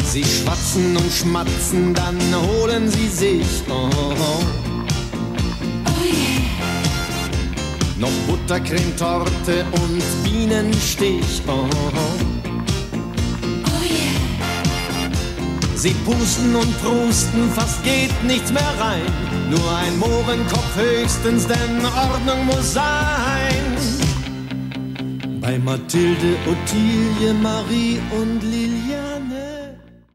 Sie schwatzen und schmatzen, dann holen sie sich noch Buttercremetorte und Bienenstich. Sie pusten und prusten, fast geht nichts mehr rein. Nur ein Mohrenkopf höchstens, denn Ordnung muss sein. Bei Mathilde, Ottilie, Marie und Lilian